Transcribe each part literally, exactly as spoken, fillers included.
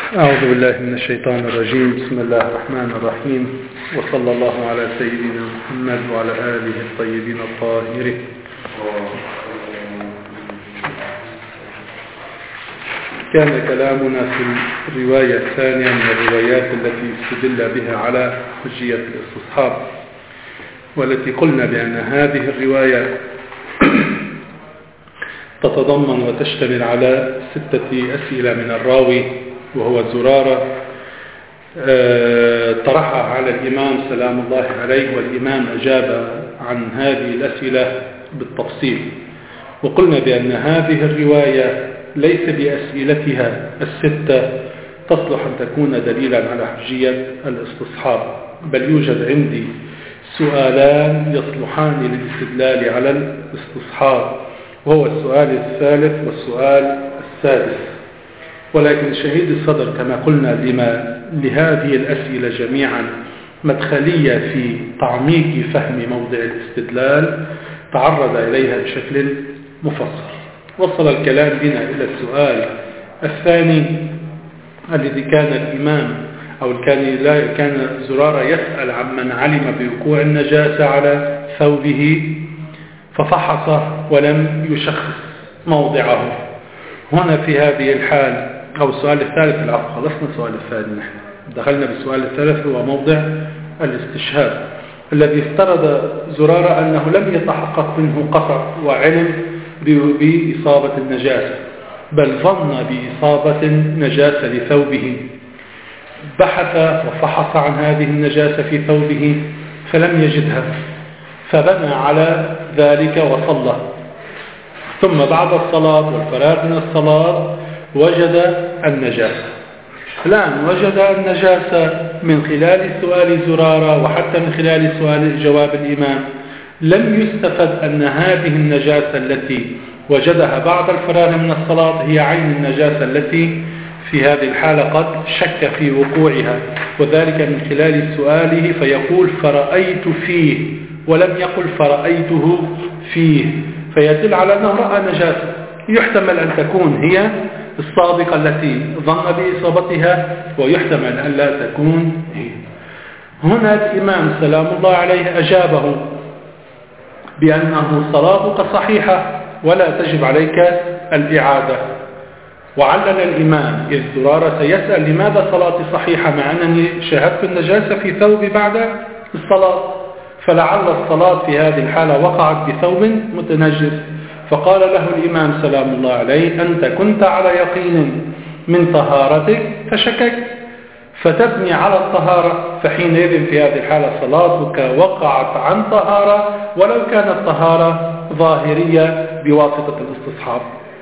أعوذ بالله من الشيطان الرجيم. بسم الله الرحمن الرحيم، وصلى الله على سيدنا محمد وعلى آله الطيبين الطاهرين. كان كلامنا في الرواية الثانية من الروايات التي استدل بها على حجية الاستصحاب، والتي قلنا بأن هذه الرواية تتضمن وتشتمل على ستة أسئلة من الراوي وهو زرارة طرحها على الإمام سلام الله عليه، والإمام أجاب عن هذه الأسئلة بالتفصيل. وقلنا بأن هذه الرواية ليس بأسئلتها الستة تصلح أن تكون دليلا على حجية الاستصحاب، بل يوجد عندي سؤالان يصلحان للاستدلال على الاستصحاب، وهو السؤال الثالث والسؤال السادس. ولكن شهيد الصدر كما قلنا لما لهذه الأسئلة جميعا مدخلية في تعميق فهم موضع الاستدلال تعرض إليها بشكل مفصل. وصل الكلام بنا إلى السؤال الثاني الذي كان الإمام أو كان لا كان زرارة يسأل عمن علم بوقوع النجاسة على ثوبه ففحصه ولم يشخص موضعه. هنا في هذه الحال أو السؤال الثالث، العفو خلصنا السؤال الثاني، نحن دخلنا بالسؤال الثالث هو موضع الاستشهاد الذي افترض زرارة أنه لم يتحقق منه قطع وعلم بإصابة النجاسة، بل ظن بإصابة النجاسة لثوبه. بحث وفحص عن هذه النجاسة في ثوبه فلم يجدها، فبنى على ذلك وصلى. ثم بعد الصلاة والفراغ من الصلاة وجد النجاسة. الآن وجد النجاسة من خلال سؤال زرارة وحتى من خلال سؤال جواب الإمام لم يستفد أن هذه النجاسة التي وجدها بعد الفراغ من الصلاة هي عين النجاسة التي في هذه الحالة قد شك في وقوعها، وذلك من خلال سؤاله فيقول فرأيت فيه ولم يقل فرأيته فيه، فيدل على أنه رأى نجاسة يحتمل أن تكون هي الصادقة التي ظن بإصابتها، ويحتمل أن لا تكون هي. هنا الإمام سلام الله عليه أجابه بأنه صلاتك صحيحة ولا تجب عليك الإعادة. وعلل الإمام إذ زرارة يسأل لماذا صلاتي صحيحة مع أنني شاهدت النجاسة في ثوبي بعد الصلاة، فلعل الصلاة في هذه الحالة وقعت بثوب متنجس. فقال له الإمام سلام الله عليه أنت كنت على يقين من طهارتك فشككت فتبني على الطهارة، فحينئذ في هذه الحالة صلاتك وقعت عن طهارة ولو كانت طهارة ظاهرية بواسطة الاستصحاب.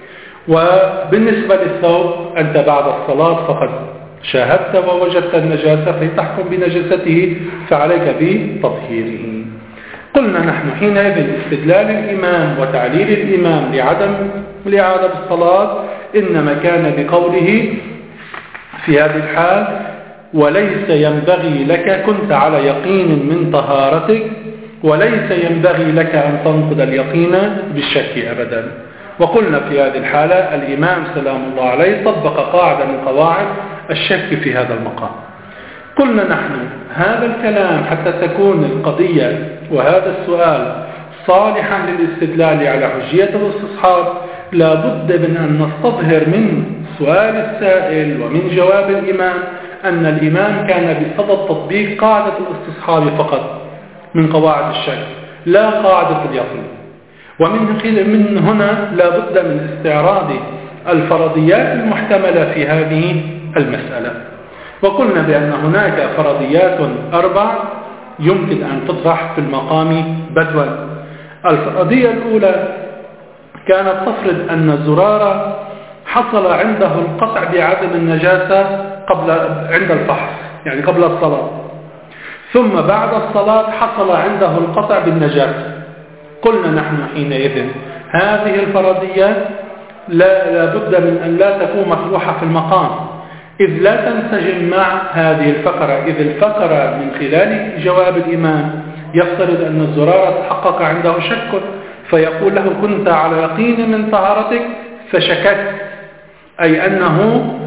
وبالنسبة للثوب أنت بعد الصلاة فقد شاهدت ووجدت النجاسة فتحكم بنجاسته فعليك بتطهيره. قلنا نحن حينئذ استدلال الإمام وتعليل الإمام لعدم الإعادة بالصلاة إنما كان بقوله في هذه الحال وليس ينبغي لك كنت على يقين من طهارتك وليس ينبغي لك أن تنقض اليقين بالشك أبدا. وقلنا في هذه الحالة الإمام سلام الله عليه طبق قاعدة من قواعد الشك في هذا المقام. قلنا نحن هذا الكلام حتى تكون القضية وهذا السؤال صالحا للاستدلال على حجية الاستصحاب لا بد من أن نستظهر من سؤال السائل ومن جواب الإمام أن الإمام كان بصدد تطبيق قاعدة الاستصحاب فقط من قواعد الشك لا قاعدة اليقين. ومن من هنا لا بد من استعراض الفرضيات المحتملة في هذه المسألة. وقلنا بأن هناك فرضيات أربع يمكن أن تطرح في المقام بدوا. الفرضية الأولى كانت تفرض أن زرارة حصل عنده القطع بعدم النجاسة قبل عند الفحص، يعني قبل الصلاة، ثم بعد الصلاة حصل عنده القطع بالنجاسة. قلنا نحن حينئذ هذه الفرضية لا, لا بد من أن لا تكون مطروحة في المقام، إذ لا تنسجم مع هذه الفقرة، إذ الفقرة من خلال جواب الإمام يفترض أن الزرارة تحقق عنده شك فيقول له كنت على يقين من طهارتك فشككت، أي أنه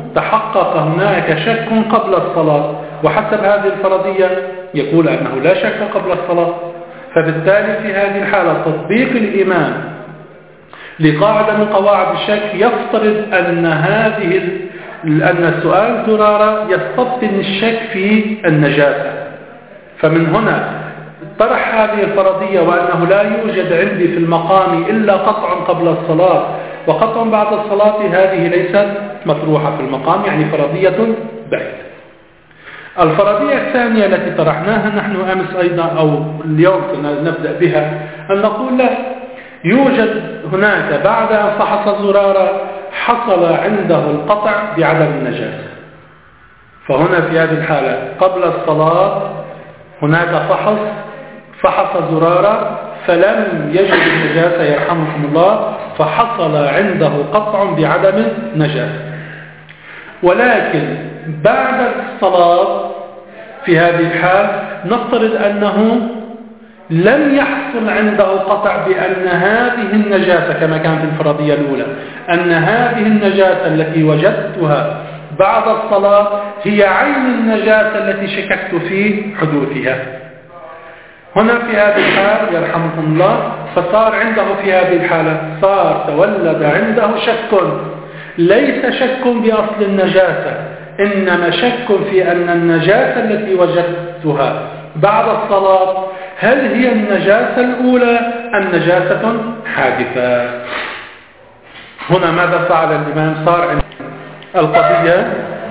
تحقق هناك شك قبل الصلاة، وحسب هذه الفرضية يقول أنه لا شك قبل الصلاة. فبالتالي في هذه الحالة تطبيق الإمام لقاعدة من قواعد الشك يفترض أن هذه أن سؤال زرارة يستبطن الشك في النجاسة. فمن هنا طرح هذه الفرضية وأنه لا يوجد عندي في المقام إلا قطع قبل الصلاة وقطع بعد الصلاة، هذه ليست مطروحة في المقام، يعني فرضية بعيدة. الفرضية الثانية التي طرحناها نحن أمس أيضا أو اليوم نبدأ بها، أن نقول له يوجد هناك بعد أن فحص الزرارة حصل عنده القطع بعدم النجاسة. فهنا في هذه الحالة قبل الصلاة هناك فحص فحص زرارة فلم يجد النجاسة يرحمكم الله، فحصل عنده قطع بعدم النجاسة. ولكن بعد الصلاة في هذه الحال نفترض أنه لم يحصل عنده قطع بأن هذه النجاسة كما كان في الفرضية الأولى، أن هذه النجاسة التي وجدتها بعد الصلاة هي عين النجاسة التي شككت في حدوثها. هنا في هذه الحال يرحمكم الله فصار عنده في هذه الحالة صار تولد عنده شك، ليس شك بأصل النجاسة، إنما شك في أن النجاسة التي وجدتها بعد الصلاة هل هي النجاسة الأولى أم نجاسة حادثة. هنا ماذا فعل الإمام؟ صار عند القضية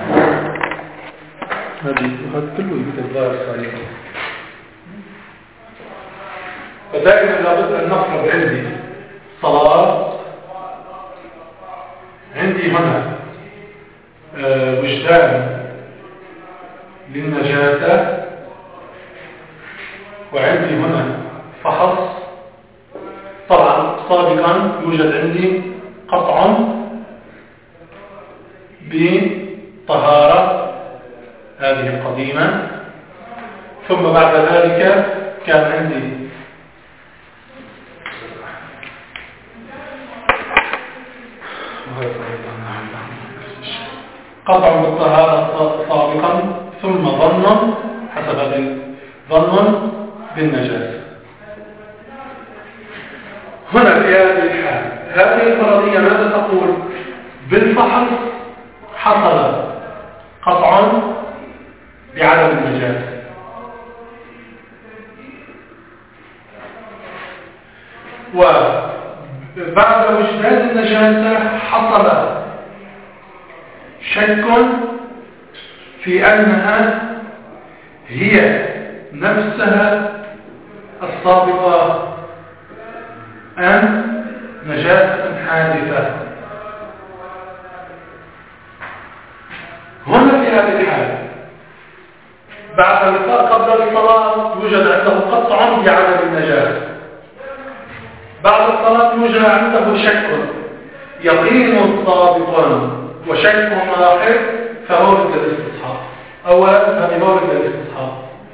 هذه كله يتظاهر صحيح. فدائما لابد أن نفرض عندي صلاة، عندي هنا أه وجدان للنجاسة، وعندي هنا فحص. طبعا سابقا يوجد عندي قطع بطهارة هذه القديمة، ثم بعد ذلك كان عندي قطع بالطهارة سابقا، ثم ظن حسب هذا ظن بالنجاسة. هنا في هذه الحال هذه الفرضية ماذا تقول؟ بالفحص حصل قطع بعدم النجاسة، وبعد وجدان النجاسة حصل شك في أنها هي نفسها السابقة أم نجاسة حادثة. هنا في هذه الحالة بعد قبل الصلاة يوجد عنده قطع بعدم النجاسة، بعد الصلاة يوجد عنده شك يقين سابق وشك لاحق، فمورد الاستصحاب. أولا هذه مورد الاستصحاب.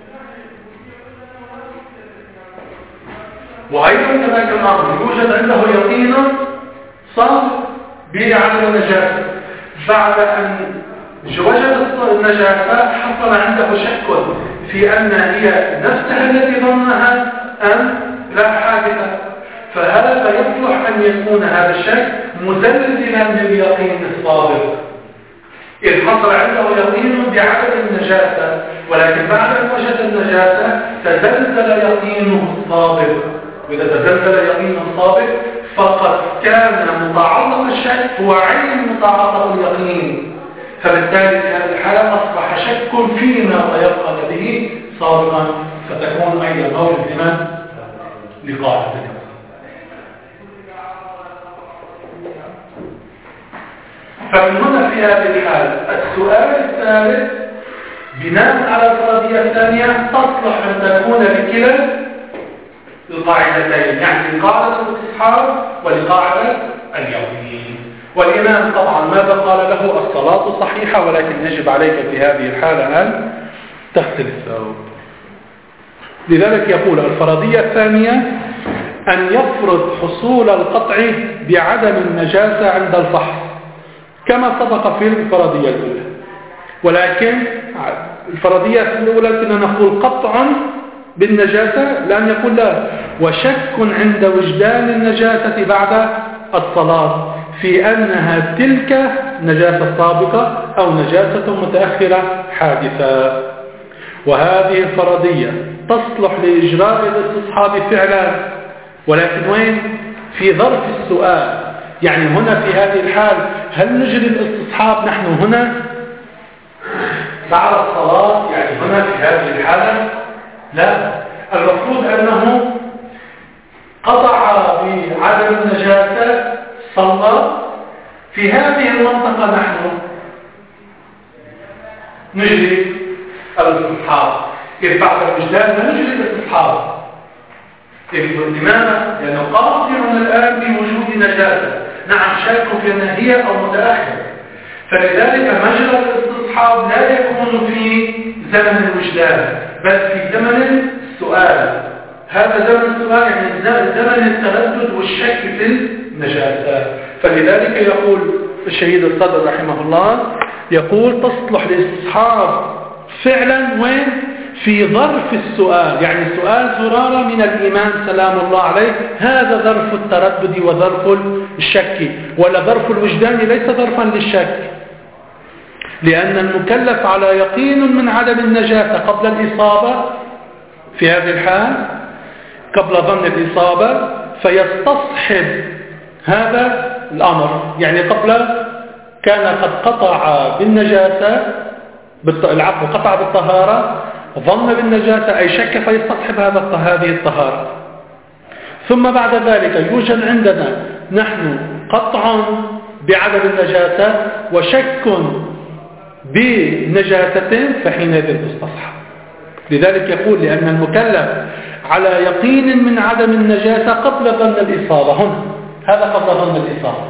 وأيضا كذلك الأمر يوجد عنده يقين صادق بعدم النجاسة، بعد أن وجد النجاسة حصل عنده شك في أن هي نفسها التي ظنها أم لا حادثة، فهذا يصلح أن يكون هذا الشك مزلزلا لليقين الصادق، إذ حصل عنده يقين بعدم النجاسة، ولكن بعد أن وجد النجاسة تزلزل يقينه الصادق. وإذا تزلزل يقينه الصادق فقد كان متعلق الشك هو عين متعلق اليقين، فبالتالي في هذه الحالة أصبح شك فيما تيقن به سابقا، فتكون أيضا مورد الإيمان لقاعدة. فمن هنا في هذه الحالة السؤال الثالث بناء على الفرضية الثانية تصلح أن تكون لكلا القاعدتين، يعني لقاعدة الاستصحاب ولقاعدة اليقين. والإمام طبعا ماذا قال له؟ الصلاة صحيحة، ولكن يجب عليك في هذه الحالة أن تغسل الثوب. لذلك يقول الفرضية الثانية أن يفرض حصول القطع بعدم النجاسة عند الفحص، كما سبق في الفرضية الأولى. ولكن الفرضية الأولى كنا نقول قطع بالنجاسة، لأن يقول لا وشك عند وجدان النجاسة بعد الصلاة في أنها تلك نجاسة سابقة أو نجاسة متأخرة حادثة. وهذه الفرضية تصلح لإجراء الاستصحاب فعلا، ولكن وين؟ في ظرف السؤال. يعني هنا في هذه الحال هل نجري الاستصحاب نحن هنا بعد الصلاة؟ يعني هنا في هذه الحالة لا، المفروض أنه قطع بعدم النجاسة صلى. في هذه المنطقة نحن نجري الاستصحاب، إذ بعد الوجدان لا نجري الاستصحاب. لماذا؟ لأنه قاطع الآن بوجود نجاسة، نعم شاك في أنها هي أو متأخر، فلذلك مجرى الاستصحاب لا يكون في زمن الوجدان بل في زمن السؤال. هذا زمن السؤال يعني زمن التردد والشك في النجاسة. فلذلك يقول الشهيد الصدر رحمه الله، يقول تصلح للاستصحاب فعلا وين؟ في ظرف السؤال. يعني سؤال زرارة من الإمام سلام الله عليه، هذا ظرف التردد وظرف الشك، ولا ظرف الوجدان ليس ظرفا للشك، لأن المكلف على يقين من عدم النجاسة قبل الإصابة. في هذه الحال قبل ظن الإصابة فيستصحب هذا الأمر. يعني قبل كان قد قطع بالنجاسة، العفو قطع بالطهارة، ظن بالنجاسة أي شك فيستصحب هذا هذه الطهارة. ثم بعد ذلك يوجد عندنا نحن قطع بعدم النجاسة وشك بنجاسة، فحينئذ تستصحب. لذلك يقول لأن المكلف على يقين من عدم النجاسة قبل ظن الإصابة، هنا هذا قبل ظن الإصابة،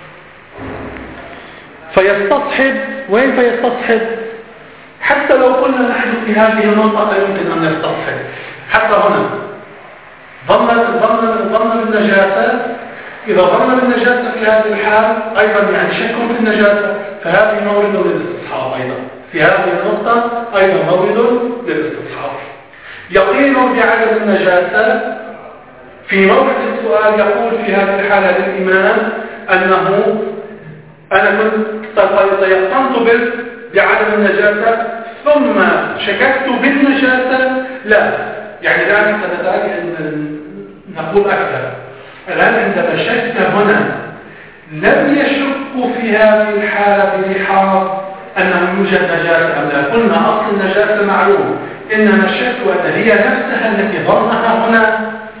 فيستصحب. وين فيستصحب؟ حتى لو قلنا نحن في هذه المنطقة يمكن أن نستصحب، حتى هنا ظن ظن ظن بالنجاسة. إذا ظن بالنجاسة في هذه الحال أيضا يعني شك في النجاسة، فهذه مورد للاستصحاب أيضا. في هذه النقطة أيضا مورد للاستصحاب. يقين بعدم النجاسة في مورد السؤال يقول في هذه الحالة للإمام أنه أنا كنت تيقنت بعدم النجاسة ثم شككت بالنجاسة، لا يعني الآن سنحتاج أن نقول أكثر. الآن عندما شك هنا لم يشك في هذه الحالة بلحاظ أنه يوجد نجاسة أم لا. قلنا أصل النجاسة معلوم، إنما الشك أن هي نفسها التي ظنها هنا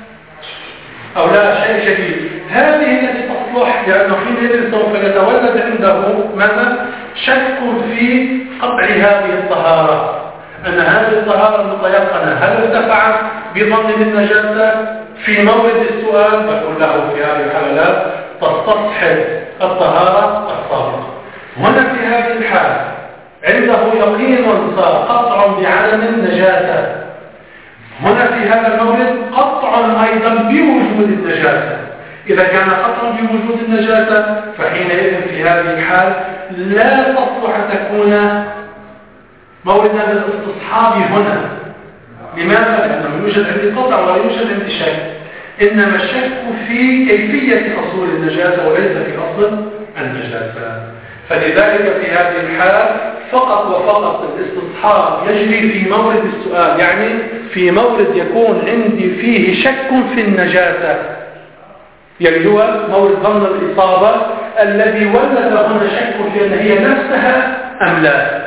أو لا شيء شديد. هذه التي تصلح، لأنه حينئذ سوف يتولد عنده ماذا؟ شك في قطع هذه الطهارة، أن هذه الطهارة المتيقنة هل ارتفعت بظن النجاسة. في مورد السؤال يقول له في هذه الحالة لا، تستصحب الطهارة السابقة. هنا في هذه الحالة عنده يقين صار قطع بعدم النجاسة. هنا في هذا المورد قطع أيضا بوجود النجاسة. إذا كان قطع بوجود النجاسة فحينئذ في هذه الحال لا تصلح تكون موردا للاستصحاب هنا. لماذا؟ لأنه يوجد عندي قطع ولا يوجد عندي شك، إنما الشك في كيفية حصول النجاسة وليس في أصل النجاسة. فلذلك في هذه الحال فقط وفقط الاستصحاب يجري في مورد السؤال، يعني في مورد يكون عندي فيه شك في النجاسة، يعني هو مورد ظن الإصابة الذي ولد هنا شك في أن هي نفسها أم لا.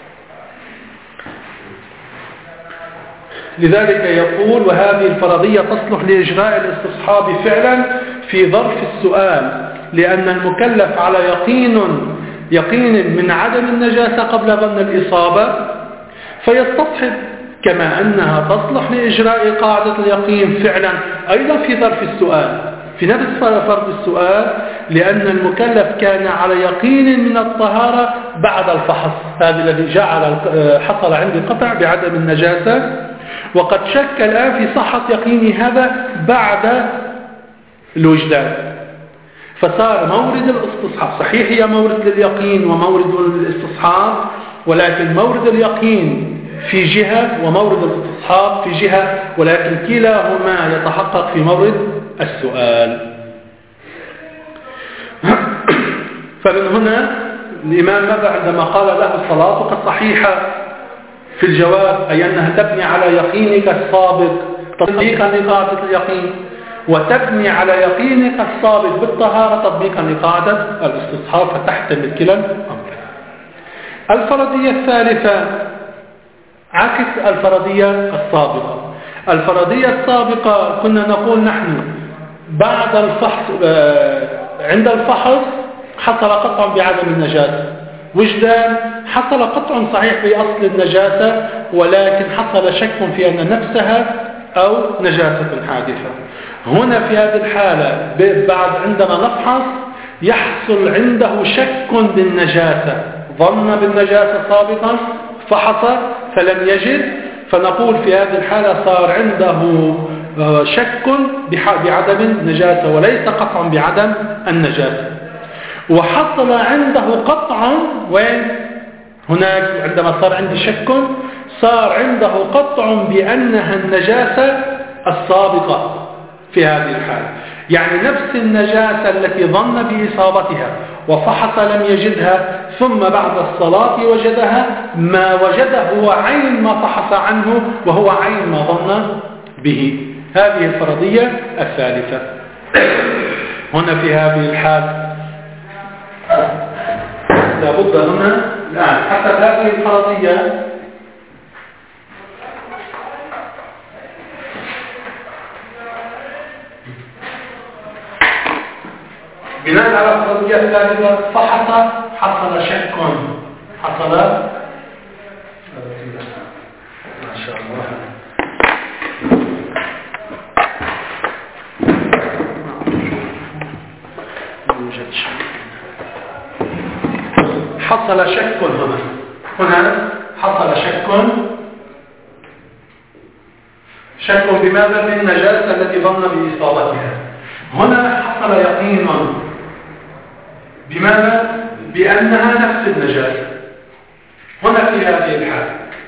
لذلك يقول وهذه الفرضية تصلح لإجراء الاستصحاب فعلا في ظرف السؤال، لأن المكلف على يقين يقين من عدم النجاسة قبل ظن الإصابة فيستصحب، كما أنها تصلح لإجراء قاعدة اليقين فعلا أيضا في ظرف السؤال، في نفس فرض السؤال، لأن المكلف كان على يقين من الطهارة بعد الفحص. هذا الذي جعل حصل عندي قطع بعدم النجاسة، وقد شك الآن في صحة يقيني هذا بعد الوجدان. فصار مورد الاستصحاب صحيح هي مورد لليقين ومورد للاستصحاب، ولكن مورد اليقين في جهة ومورد الاستصحاب في جهة، ولكن كلاهما يتحقق في مورد السؤال. فمن هنا الإمام ماذا عندما قال له صلاتك صحيحة في الجواب، أي أنها تبني على يقينك السابق تطبيقا لقاعدة اليقين، وتبني على يقينك السابق بالطهارة تطبيقا لقاعدة الاستصحاب، فتحتمل كلا الأمرين. الفرضية الثالثة عكس الفرضية السابقة. الفرضية السابقة كنا نقول نحن بعد الفحص عند الفحص حصل قطع بعدم النجاسة، وجدان حصل قطع صحيح في أصل النجاسة، ولكن حصل شك في أن نفسها أو نجاسة حادثة. هنا في هذه الحالة بعد عندما نفحص يحصل عنده شك بالنجاسة، ظن بالنجاسة سابقا فحص فلم يجد، فنقول في هذه الحالة صار عنده شك بعدم النجاسة وليس قطع بعدم النجاسة. وحصل عنده قطع وين هناك عندما صار عندي شك صار عنده قطع بأنها النجاسة السابقة في هذه الحالة، يعني نفس النجاسة التي ظن بإصابتها وفحص لم يجدها، ثم بعد الصلاة وجدها، ما وجده هو عين ما فحص عنه وهو عين ما ظن به. هذه الفرضية الثالثة. هنا في هذه الحالة لابد هنا الآن حتى هذه الفرضية بناء على الفرضية الثالثة فحص حصل شك حصل ما شاء الله حصل شك هنا هنا حصل شك شك بماذا؟ بالنجاسة التي ظن بإصابتها. هنا حصل يقين بماذا؟ بأنها نفس النجاسة. هنا في هذه الحالة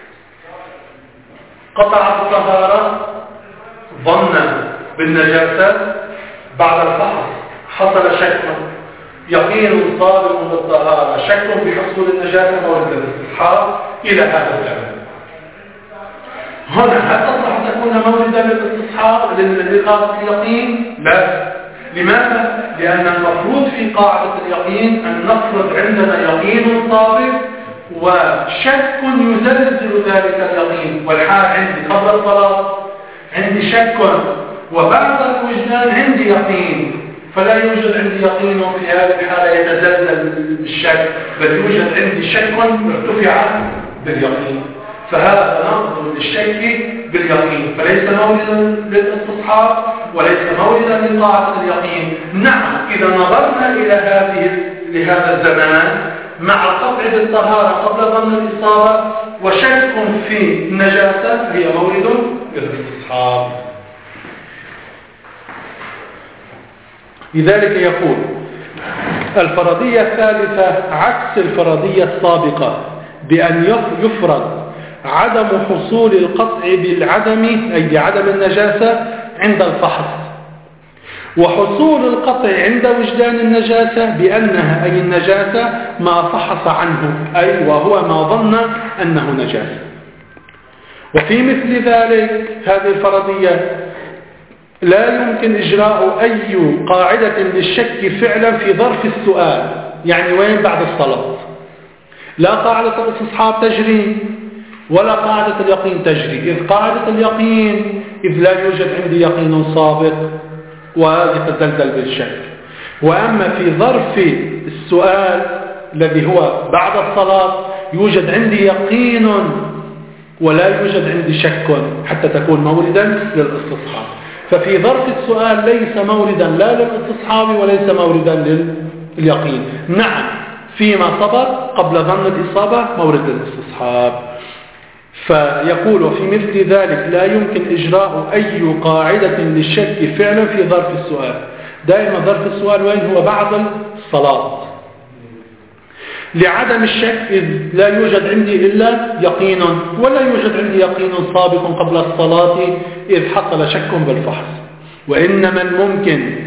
قطع الطهارة ظن بالنجاسة، بعد الفحص حصل شك يقين صادق بالطهارة، شك بحصول النجاسة مورد الاستصحاب إلى هذا الأمر. هنا هل تصلح تكون موردا للاستصحاب لقاعدة اليقين؟ لا. لماذا؟ لأن المفروض في قاعدة اليقين أن نفرض عندنا يقين صادق وشك يزلزل ذلك اليقين، والحال عندي قبل الصلاة عندي شك وبعد الوجدان عندي يقين، فلا يوجد عندي يقين في هذه الحالة يتزلزل بالشك، بل يوجد عندي شك ارتفع باليقين، فهذا نقصد للشك باليقين، فليس موردا للاستصحاب وليس موردا لقاعدة اليقين. نعم إذا نظرنا إلى هذه لهذا الزمان مع قطع الطهارة قبل ظن الإصابة وشك في النجاسة هي مورد للاستصحاب. لذلك يقول الفرضية الثالثة عكس الفرضية السابقة بأن يفرض عدم حصول القطع بالعدم أي بعدم النجاسة عند الفحص، وحصول القطع عند وجدان النجاسة بأنها أي النجاسة ما فحص عنه أي وهو ما ظن أنه نجاسة. وفي مثل ذلك هذه الفرضية لا يمكن إجراء أي قاعدة للشك فعلا في ظرف السؤال، يعني وين بعد الصلاة لا قاعدة الاستصحاب تجري ولا قاعدة اليقين تجري، إذ قاعدة اليقين إذ لا يوجد عندي يقين سابق ويتزلزل بالشك. وأما في ظرف السؤال الذي هو بعد الصلاة يوجد عندي يقين ولا يوجد عندي شك حتى تكون موردا للاستصحاب. ففي ظرف السؤال ليس موردا لا للاستصحاب وليس موردا لليقين. نعم فيما سبق قبل ظن الإصابة مورد للاستصحاب. فيقول في مثل ذلك لا يمكن إجراء أي قاعدة للشك فعلا في ظرف السؤال دائما ظرف السؤال وين هو؟ بعد الصلاة. لعدم الشك إذ لا يوجد عندي إلا يقين، ولا يوجد عندي يقين سابق قبل الصلاة إذ حصل شك بالفحص. وإنما الممكن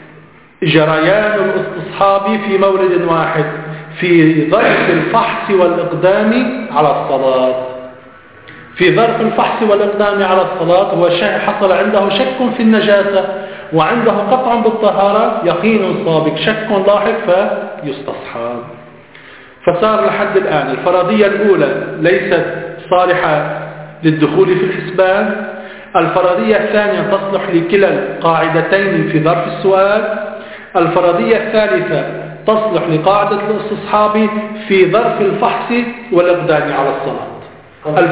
جريان الاستصحاب في مورد واحد في ظرف الفحص والإقدام على الصلاة. في ظرف الفحص والإقدام على الصلاة هو شيء حصل عنده شك في النجاسة وعنده قطع بالطهارة، يقين سابق، شك لاحق فيستصحب. فصار لحد الآن الفرضية الأولى ليست صالحة للدخول في الحسبان. الفرضية الثانية تصلح لكلا القاعدتين في ظرف السؤال. الفرضية الثالثة تصلح لقاعدة الاستصحاب في ظرف الفحص والإقدام على الصلاة. قبل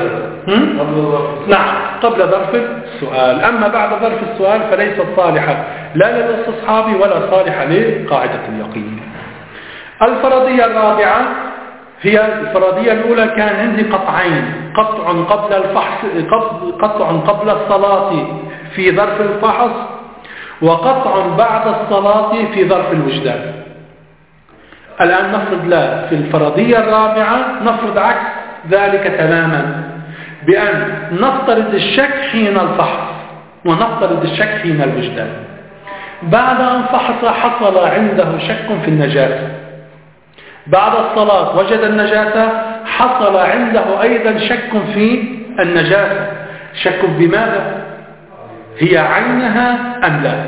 نعم قبل ظرف السؤال. أما بعد ظرف السؤال فليست صالحة لا للاستصحاب ولا صالحة لقاعدة اليقين. الفرضية الرابعة هي الفرضية الأولى، كان عندي قطعين، قطع قبل الفحص قطع قبل الصلاة في ظرف الفحص، وقطع بعد الصلاة في ظرف الوجدان. الآن نفرض لا في الفرضية الرابعة نفرض عكس ذلك تماما، بأن نفترض الشك حين الفحص ونفترض الشك حين الوجدان. بعد أن فحص حصل عنده شك في النجاسة، بعد الصلاة وجد النجاسة، حصل عنده أيضا شك في النجاسة. شك بماذا؟ هي عينها أم لا؟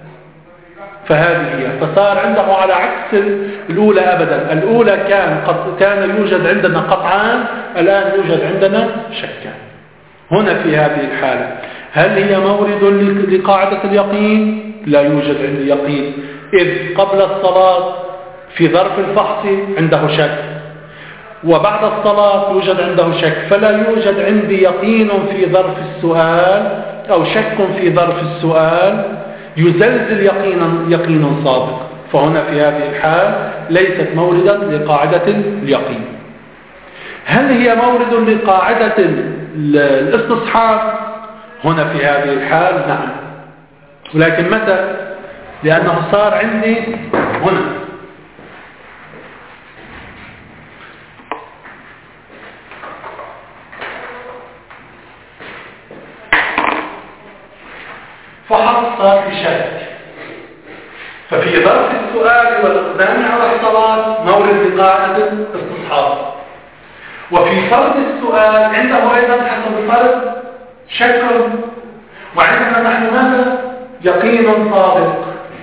فهذه هي. فصار عنده على عكس الأولى أبدا. الأولى كان قد كان يوجد عندنا قطعان، الآن يوجد عندنا شكان. هنا في هذه الحالة هل هي مورد لقاعدة اليقين؟ لا يوجد عندي يقين، إذ قبل الصلاة في ظرف الفحص عنده شك، وبعد الصلاة يوجد عنده شك، فلا يوجد عندي يقين في ظرف السؤال أو شك في ظرف السؤال يزلزل يقينا يقين صادق. فهنا في هذه الحال ليست موردا لقاعدة اليقين. هل هي مورد لقاعدة الاستصحاب؟ هنا في هذه الحال نعم، ولكن متى؟ لأنه صار عندي هنا فحص صار في شك، ففي ظرف السؤال والإقدام على الصلاة مورد لقاعدة الاستصحاب، وفي فرض السؤال عنده أيضا حسب الفرض شك، وعندنا نحن ماذا؟ يقين صادق.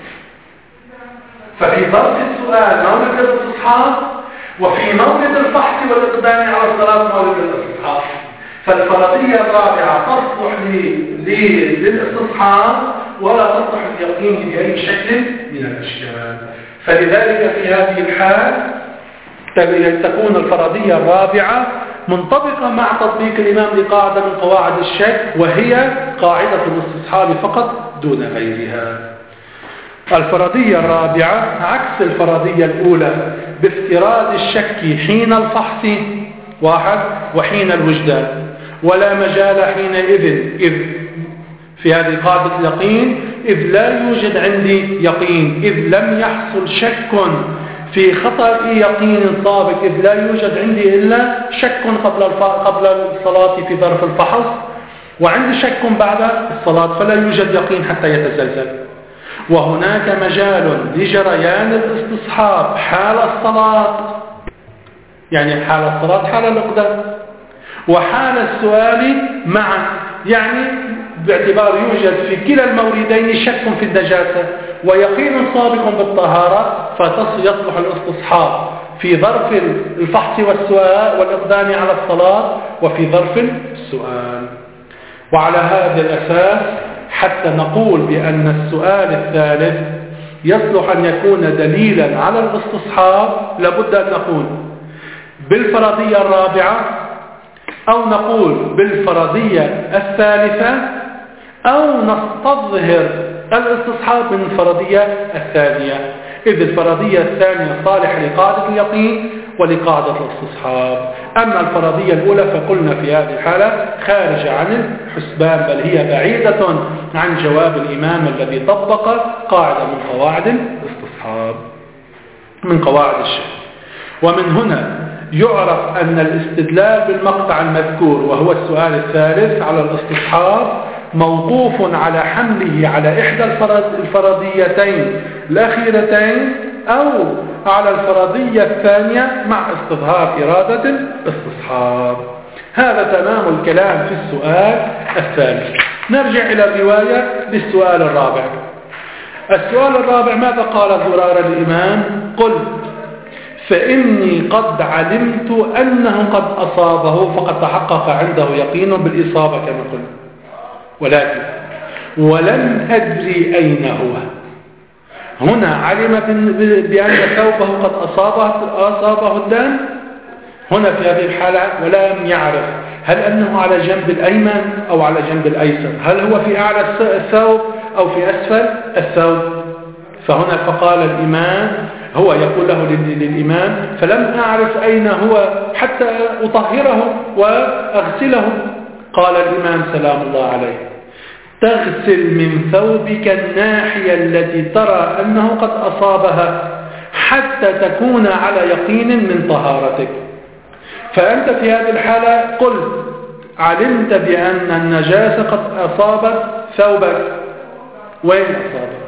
ففي ظرف السؤال مورد الاستصحاب، وفي مورد الفحص والإقدام على الصلاة مورد الاستصحاب. فالفرضية الرابعة تصلح للاستصحاب ولا تصلح اليقين بأي شكل من الأشكال. فلذلك في هذه الحال تكون الفرضية الرابعة منطبقة مع تطبيق الإمام لقاعدة من قواعد الشك، وهي قاعدة الاستصحاب فقط دون غيرها. الفرضية الرابعة عكس الفرضية الأولى بافتراض الشك حين الفحص واحد وحين الوجدان، ولا مجال حينئذ إذ في هذه قاعدة اليقين إذ لا يوجد عندي يقين، إذ لم يحصل شك في خطأ يقين سابق، إذ لا يوجد عندي إلا شك قبل قبل الصلاة في ظرف الفحص، وعندي شك بعد الصلاة، فلا يوجد يقين حتى يتزلزل. وهناك مجال لجريان الاستصحاب حال الصلاة، يعني حال الصلاة حال الإقدام، وحال السؤال معا، يعني باعتبار يوجد في كلا الموردين شك في النجاسة ويقين سابق بالطهارة، فيصلح الاستصحاب في ظرف الفحص والسؤال والإقدام على الصلاة وفي ظرف السؤال. وعلى هذا الأساس حتى نقول بأن السؤال الثالث يصلح أن يكون دليلا على الاستصحاب لابد أن نقول بالفرضية الرابعة، أو نقول بالفرضية الثالثة، أو نستظهر الاستصحاب من الفرضية الثانية، إذ الفرضية الثانية صالح لقاعدة اليقين ولقاعدة الاستصحاب. أما الفرضية الأولى فقلنا في هذه الحالة خارجة عن الحسبان، بل هي بعيدة عن جواب الإمام الذي طبق قاعدة من قواعد الاستصحاب من قواعد الشيء. ومن هنا يعرف أن الاستدلال بالمقطع المذكور وهو السؤال الثالث على الاستصحاب موقوف على حمله على إحدى الفرضيتين الأخيرتين أو على الفرضية الثانية مع استظهار إرادة الاستصحاب. هذا تمام الكلام في السؤال الثالث. نرجع إلى الرواية للسؤال الرابع. السؤال الرابع ماذا قال زرار الإمام؟ قل فإني قد علمت أنه قد أصابه، فقد تحقق عنده يقين بالإصابة كما قلنا، ولكن ولم أدري أين هو. هنا علم بأن ثوبه قد أصابه, أصابه الدم هنا في هذه الحالة، ولم يعرف هل أنه على جنب الأيمن أو على جنب الأيسر، هل هو في أعلى الثوب أو في أسفل الثوب. فهنا فقال الإمام، هو يقول له للإمام فلم أعرف أين هو حتى أطهره وأغسله. قال الإمام سلام الله عليه تغسل من ثوبك الناحية التي ترى أنه قد أصابها حتى تكون على يقين من طهارتك. فأنت في هذه الحالة قلت علمت بأن النجاسة قد أصابت ثوبك، وين أصابت؟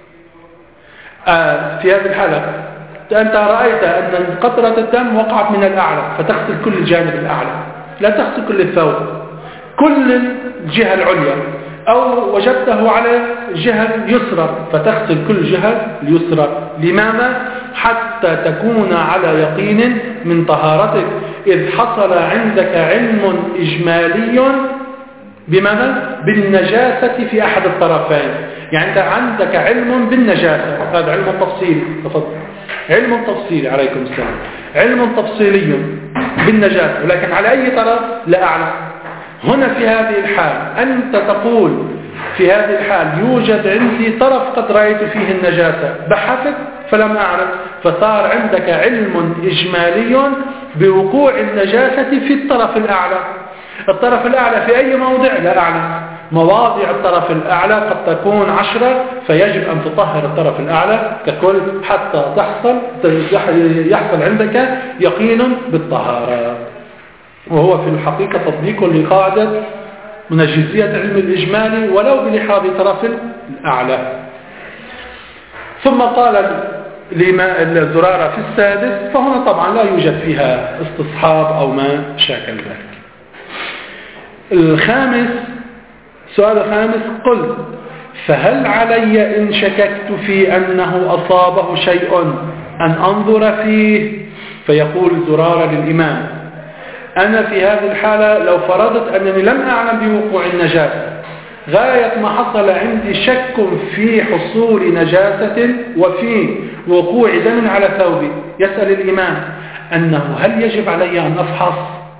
آه في هذه الحالة أنت رأيت أن قطرة الدم وقعت من الأعلى فتغسل كل الجانب الأعلى، لا تغسل كل الثوب، كل الجهة العليا، أو وجدته على الجهة اليسرى فتغسل كل الجهة اليسرى. لماذا؟ حتى تكون على يقين من طهارتك، إذ حصل عندك علم إجمالي بماذا؟ بالنجاسة في أحد الطرفين. يعني أنت عندك علم بالنجاسة، هذا علم تفصيلي، تفضل علم تفصيلي عليكم السلام، علم تفصيلي بالنجاسة، ولكن على أي طرف لا أعلم. هنا في هذه الحال أنت تقول في هذه الحال يوجد عندي طرف قد رأيت فيه النجاسة، بحثت فلم أعرف، فصار عندك علم إجمالي بوقوع النجاسة في الطرف الأعلى. الطرف الأعلى في أي موضع لا أعلم، مواضع الطرف الأعلى قد تكون عشرة، فيجب أن تطهر الطرف الأعلى ككل حتى تحصل يحصل عندك يقين بالطهارة. وهو في الحقيقة تطبيق لقاعدة منجزية علم الإجمالي ولو بلحاظ طرف الأعلى. ثم قال لما الزرارة في السادس، فهنا طبعا لا يوجد فيها استصحاب أو ما شاكل ذلك. الخامس، سؤال الخامس، قل فهل علي إن شككت في أنه أصابه شيء أن أنظر فيه؟ فيقول زرارة للإمام أنا في هذه الحالة لو فرضت أنني لم أعلم بوقوع النجاسة، غاية ما حصل عندي شك في حصول نجاسة وفي وقوع دم على ثوبي، يسأل الإمام أنه هل يجب علي أن أفحص؟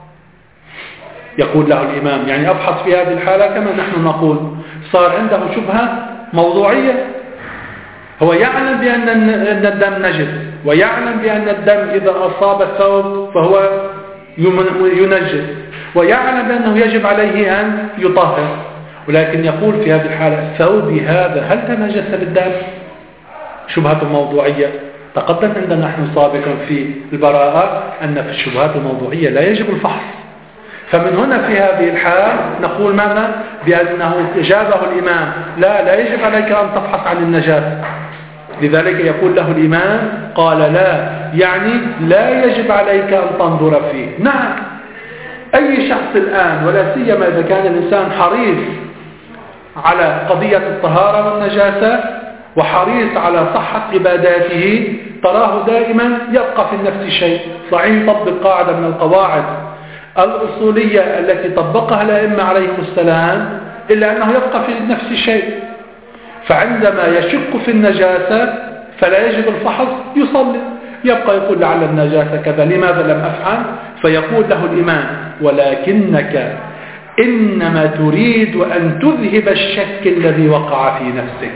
يقول له الإمام يعني أفحص في هذه الحالة كما نحن نقول. صار عنده شبهة موضوعية، هو يعلم بأن الدم نجس، ويعلم بأن الدم إذا أصاب الثوب فهو ينجس، ويعلم بأنه يجب عليه أن يطهر، ولكن يقول في هذه الحالة ثوبي هذا هل تنجس بالدم؟ شبهة موضوعية. تقدم عندنا نحن سابقا في البراءة أن في الشبهات الموضوعية لا يجب الفحص. فمن هنا في هذه الحال نقول ماذا؟ بأنه جابه الإمام لا لا يجب عليك أن تفحص عن النجاسة. لذلك يقول له الإمام قال لا، يعني لا يجب عليك أن تنظر فيه. نعم، أي شخص الآن ولا سيما إذا كان الإنسان حريص على قضية الطهارة والنجاسة وحريص على صحة عباداته تراه دائما يبقى في النفس شيء. صحيح يطبق قاعدة من القواعد الأصولية التي طبقها الأئمة عليهم السلام، إلا أنه يبقى في نفس الشيء. فعندما يشك في النجاسة فلا يجب الفحص، يصلي، يبقى يقول لعل النجاسة كذا، لماذا لم أفعل؟ فيقول له الإمام ولكنك إنما تريد أن تذهب الشك الذي وقع في نفسك.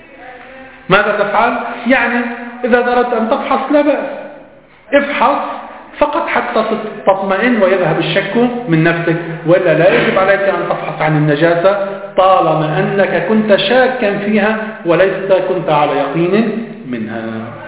ماذا تفعل؟ يعني إذا أردت أن تفحص لا بأس، افحص فقط حتى تطمئن ويذهب الشك من نفسك، وإلا لا يجب عليك أن تفحص عن النجاسة طالما أنك كنت شاكا فيها وليس كنت على يقين منها.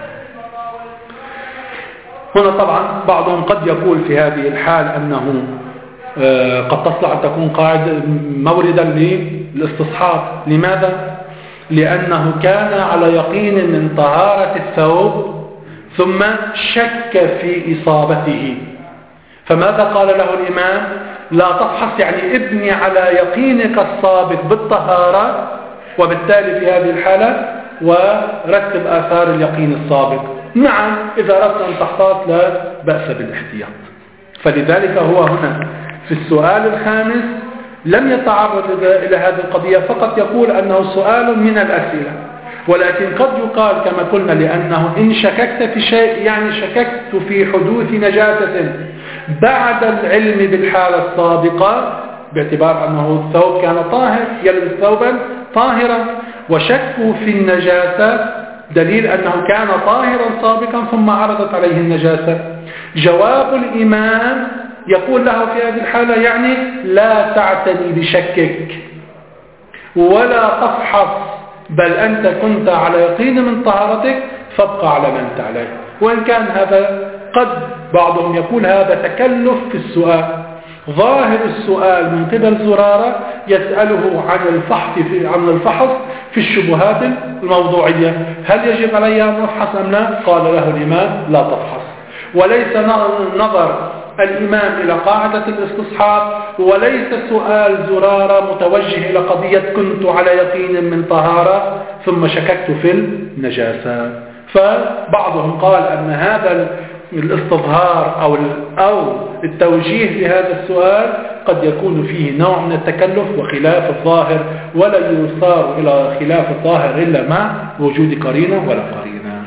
هنا طبعا بعضهم قد يقول في هذه الحال أنه قد تصلح أن تكون قاعدة موردا للاستصحاب. لماذا؟ لأنه كان على يقين من طهارة الثوب ثم شك في إصابته، فماذا قال له الإمام؟ لا تفحص، يعني ابني على يقينك السابق بالطهارة، وبالتالي في هذه الحالة ورتب آثار اليقين السابق. نعم إذا أردت أن تحتاط لا بأس بالاحتياط. فلذلك هو هنا في السؤال الخامس لم يتعرض إلى هذه القضية، فقط يقول أنه سؤال من الأسئلة، ولكن قد يقال كما قلنا لأنه إن شككت في شيء يعني شككت في حدوث نجاسة بعد العلم بالحالة السابقة، باعتبار أنه الثوب كان طاهر يلبس ثوبا طاهرا، وشكوا في النجاسة دليل أنه كان طاهرا سابقا ثم عرضت عليه النجاسة. جواب الإمام يقول له في هذه الحالة يعني لا تعتني بشكك ولا تفحص، بل أنت كنت على يقين من طهارتك فابقى على ما أنت عليه. وإن كان هذا قد بعضهم يقول هذا تكلف في السؤال. ظاهر السؤال من قبل زرارة يسأله عن الفحص في عن الفحص في الشبهات الموضوعية، هل يجب علي أن أفحص أم لا؟ قال له الإمام لا تفحص. وليس نظر الإمام إلى قاعدة الاستصحاب، وليس سؤال زرارة متوجه إلى قضية كنت على يقين من طهارة ثم شككت في النجاسة. فبعضهم قال أن هذا الاستظهار أو أو التوجيه لهذا السؤال قد يكون فيه نوع من التكلف وخلاف الظاهر، ولا يصار إلى خلاف الظاهر إلا مع وجود قرينة ولا قرينة.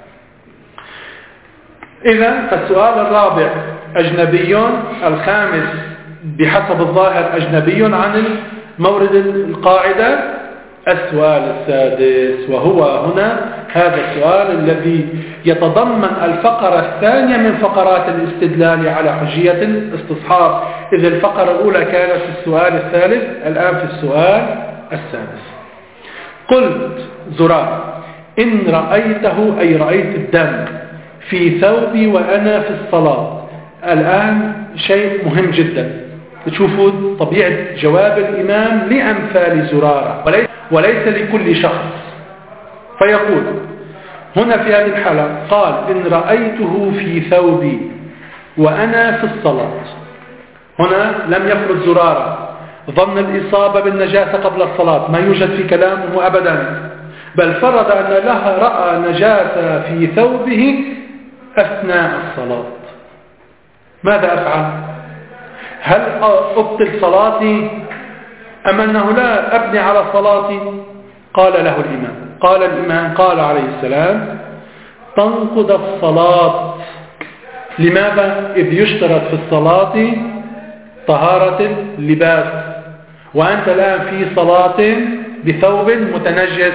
إذا فالسؤال الرابع أجنبي، الخامس بحسب الظاهر أجنبي عن مورد القاعدة. السؤال السادس وهو هنا هذا السؤال الذي يتضمن الفقرة الثانية من فقرات الاستدلال على حجية الاستصحاب، إذ الفقرة الأولى كانت في السؤال الثالث، الآن في السؤال السادس. قلت زرار إن رأيته أي رأيت الدم في ثوبي وأنا في الصلاة. الآن شيء مهم جدا، تشوفوا طبيعة جواب الإمام لأمثال زرارة وليس, وليس لكل شخص. فيقول هنا في هذه الحالة قال إن رأيته في ثوبي وأنا في الصلاة. هنا لم يفرض زرارة ظن الإصابة بالنجاسة قبل الصلاة، ما يوجد في كلامه أبدا، بل فرض أن له رأى نجاسة في ثوبه أثناء الصلاة. ماذا أفعل؟ هل أبطل صلاتي أم أنه لا أبني على صلاتي؟ قال له الإمام قال الإمام قال عليه السلام تنقض الصلاة. لماذا؟ إذ يشترط في الصلاة طهارة اللباس، وأنت الآن في صلاة بثوب متنجس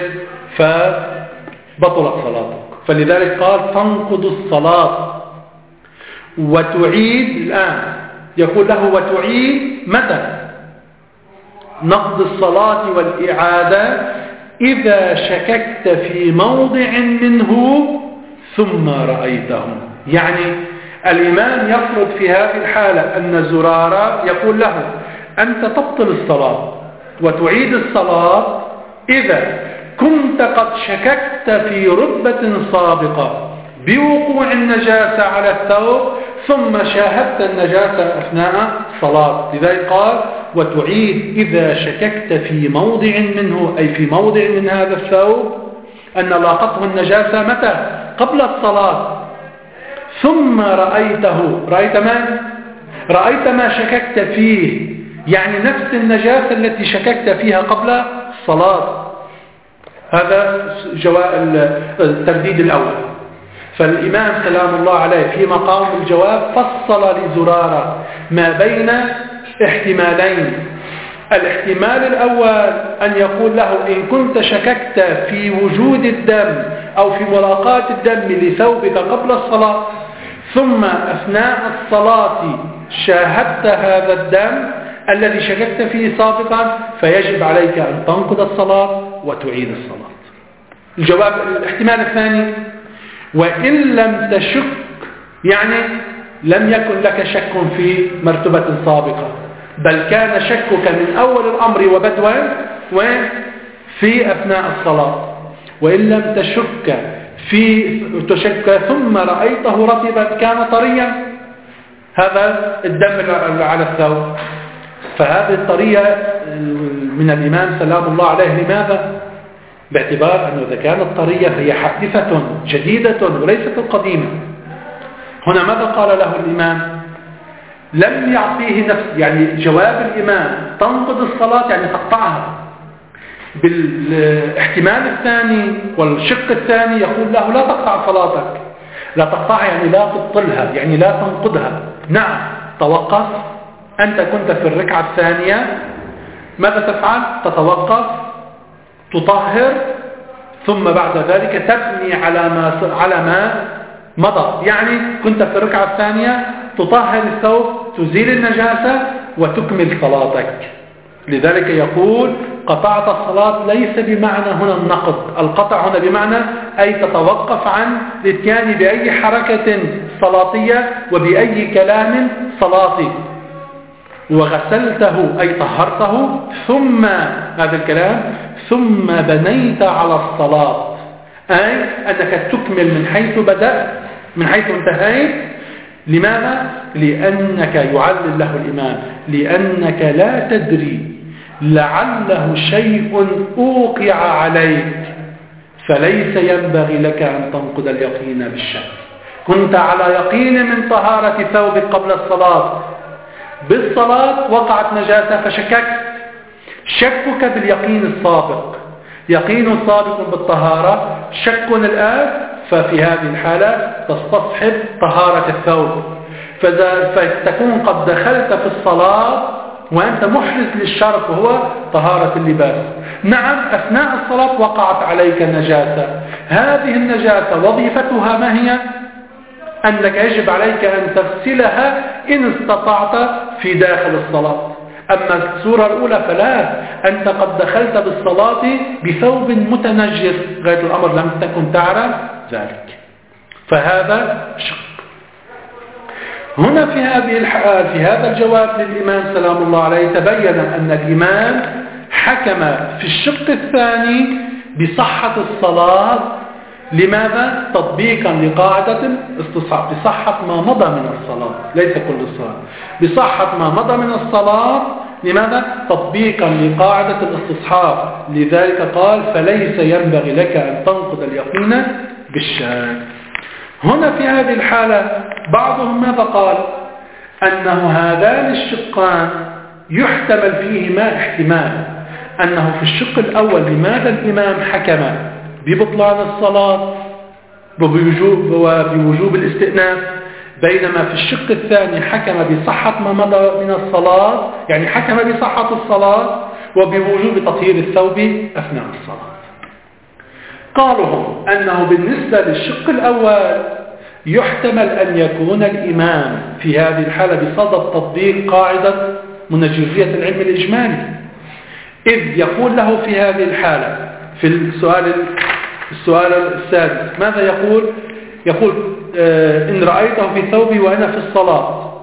فبطلت صلاتك، فلذلك قال تنقض الصلاة وتعيد. الآن يقول له وتعيد متى؟ نقض الصلاة والإعادة إذا شككت في موضع منه ثم رأيته. يعني الإمام يفرض في هذه الحالة أن زرارة يقول له أنت تبطل الصلاة وتعيد الصلاة إذا كنت قد شككت في رتبة سابقة بوقوع النجاسة على الثوب ثم شاهدت النجاسة أثناء الصلاة. لذلك قال وتعيد إذا شككت في موضع منه، أي في موضع من هذا الثوب أن لاقته النجاسة متى؟ قبل الصلاة، ثم رأيته. رأيت ما؟ رأيت ما شككت فيه، يعني نفس النجاسة التي شككت فيها قبل الصلاة. هذا جواء الترديد الأول. فالإمام سلام الله عليه في مقام الجواب فصل لزرارة ما بين احتمالين. الاحتمال الأول أن يقول له إن كنت شككت في وجود الدم أو في ملاقاة الدم لثوبك قبل الصلاة ثم أثناء الصلاة شاهدت هذا الدم الذي شككت فيه سابقا، فيجب عليك أن تنقض الصلاة وتعيد الصلاة. الجواب الاحتمال الثاني: وإن لم تشك، يعني لم يكن لك شك في مرتبة سابقة، بل كان شكك من أول الأمر وبدوا وفي أثناء الصلاة. وإن لم تشك في تشك ثم رأيته رطبا كان طريا، هذا الدم على الثوب، فهذه الطرية من الإمام سلام الله عليه. لماذا؟ باعتبار أنه إذا كانت طرية فهي حادثة جديدة وليست القديمة. هنا ماذا قال له الإمام؟ لم يعطيه نفس، يعني جواب الإمام تنقض الصلاة يعني تقطعها. بالاحتمال الثاني والشق الثاني يقول له لا تقطع صلاتك، لا تقطعها يعني لا تبطلها، يعني لا تنقضها. نعم، توقف، أنت كنت في الركعة الثانية، ماذا تفعل؟ تتوقف، تطهر، ثم بعد ذلك تبني على ما على ما مضى. يعني كنت في الركعة الثانية تطهر الثوب، تزيل النجاسة وتكمل صلاتك. لذلك يقول قطعت الصلاة ليس بمعنى هنا النقض، القطع هنا بمعنى أي تتوقف عن الاتيان بأي حركة صلاتية وبأي كلام صلاتي، وغسلته أي طهرته، ثم هذا الكلام ثم بنيت على الصلاة، أي أنك تكمل من حيث بدأت من حيث انتهيت. لماذا؟ لأنك يعلل له الإمام لأنك لا تدري لعله شيء أوقع عليك، فليس ينبغي لك أن تنقض اليقين بالشك. كنت على يقين من طهارة ثوبك قبل الصلاة، بالصلاة وقعت نجاسة فشككت، شكك باليقين السابق، يقين سابق بالطهارة، شك الآن، ففي هذه الحالة تستصحب طهارة الثوب، فتكون قد دخلت في الصلاة وأنت محرز للشرط وهو طهارة اللباس. نعم، أثناء الصلاة وقعت عليك النجاسة، هذه النجاسة وظيفتها ما هي؟ أنك يجب عليك أن تغسلها إن استطعت في داخل الصلاة. أما الصورة الأولى فلا، أنت قد دخلت بالصلاة بثوب متنجس، غاية الأمر لم تكن تعرف ذلك، فهذا شق. هنا في هذه الحال في هذا الجواب للإمام سلام الله عليه تبين أن الإمام حكم في الشق الثاني بصحة الصلاة. لماذا؟ تطبيقا لقاعدة استصحاب، بصحة ما مضى من الصلاة، ليس كل الصلاة، بصحة ما مضى من الصلاة. لماذا؟ تطبيقا لقاعدة الاستصحاب. لذلك قال فليس ينبغي لك أن تنقض اليقين بالشك. هنا في هذه الحالة بعضهم ماذا قال؟ أنه هذان الشقان يحتمل فيهما احتمال، أنه في الشق الأول لماذا الإمام حكم ببطلان الصلاة وبوجوب, وبوجوب الاستئناف، بينما في الشق الثاني حكم بصحة ما مضى من الصلاة، يعني حكم بصحة الصلاة وبوجوب تطهير الثوب أثناء الصلاة. قالوا هم أنه بالنسبة للشق الأول يحتمل أن يكون الإمام في هذه الحالة بصدد تطبيق قاعدة منجزية العلم الإجمالي، إذ يقول له في هذه الحالة في السؤال السؤال السادس ماذا يقول؟ يقول آه إن رأيته في ثوبي وأنا في الصلاة.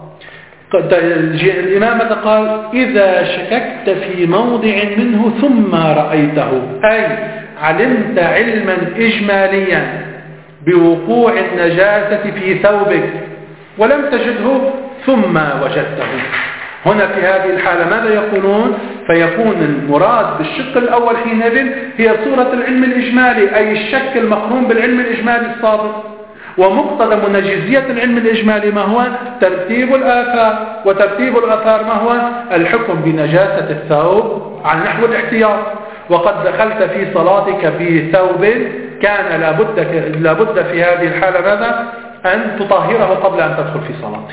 الإمام ماذا قال؟ إذا شككت في موضع منه ثم رأيته، أي علمت علما إجماليا بوقوع النجاسة في ثوبك ولم تجده ثم وجدته. هنا في هذه الحالة ماذا يقولون؟ فيكون المراد بالشق الأول حينئذ هي صورة العلم الإجمالي، أي الشك المقرون بالعلم الإجمالي السابق. ومقتضى منجزية العلم الإجمالي ما هو؟ ترتيب الآثار، وترتيب الآثار ما هو؟ الحكم بنجاسة الثوب عن نحو الاحتياط. وقد دخلت في صلاتك بثوب كان لابد, لابد في هذه الحالة ماذا؟ أن تطهره قبل أن تدخل في صلاتك.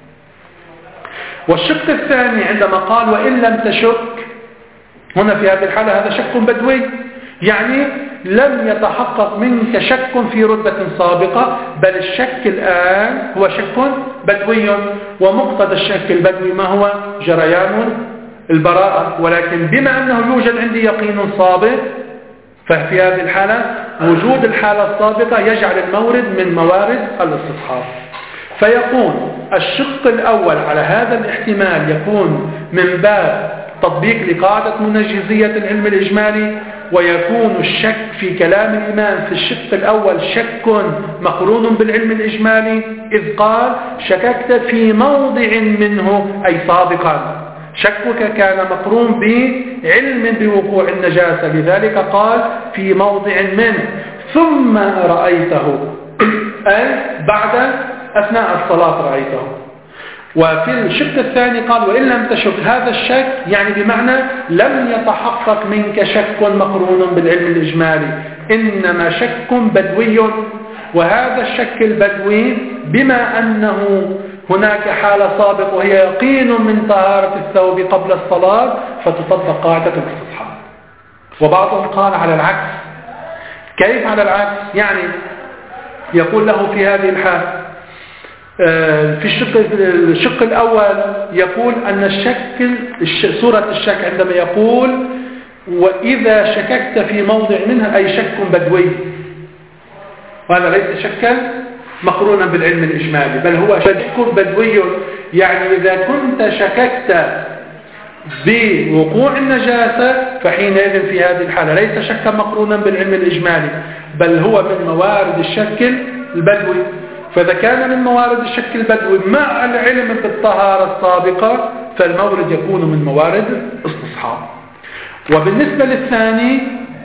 والشق الثاني عندما قال وإن لم تشك، هنا في هذه الحالة هذا شك بدوي، يعني لم يتحقق منك شك في ردة سابقة، بل الشك الآن هو شك بدوي، ومقتضى الشك البدوي ما هو؟ جريان البراءة. ولكن بما أنه يوجد عندي يقين سابق، ففي هذه الحالة وجود الحالة السابقة يجعل المورد من موارد الاستصحاب. فيكون الشق الأول على هذا الاحتمال يكون من باب تطبيق لقاعدة منجزية العلم الإجمالي، ويكون الشك في كلام الإمام في الشق الأول شك مقرون بالعلم الإجمالي، إذ قال شككت في موضع منه أي سابقا، شكك كان مقرون بعلم بوقوع النجاسة، لذلك قال في موضع منه ثم رأيته أي بعد أثناء الصلاة رأيته. وفي الشق الثاني قال وإن لم تشك، هذا الشك يعني بمعنى لم يتحقق منك شك مقرون بالعلم الإجمالي، إنما شك بدوي. وهذا الشك البدوي بما أنه هناك حالة سابقة وهي يقين من طهارة الثوب قبل الصلاة، فتطبق قاعدة الاستصحاب. وبعضهم قال على العكس. كيف على العكس؟ يعني يقول له في هذه الحال في الشق, الشق الأول يقول أن الشك سورة الشك عندما يقول وإذا شككت في موضع منها أي شك بدوي، وهذا ليس شكا مقرونا بالعلم الإجمالي، بل هو شك بدوي. يعني إذا كنت شككت بوقوع النجاسة فحينئذ في هذه الحالة ليس شكا مقرونا بالعلم الإجمالي، بل هو من موارد الشك البدوي. فإذا كان من موارد الشك البدوي مع العلم بالطهارة السابقة فالمورد يكون من موارد الاستصحاب. وبالنسبة للثاني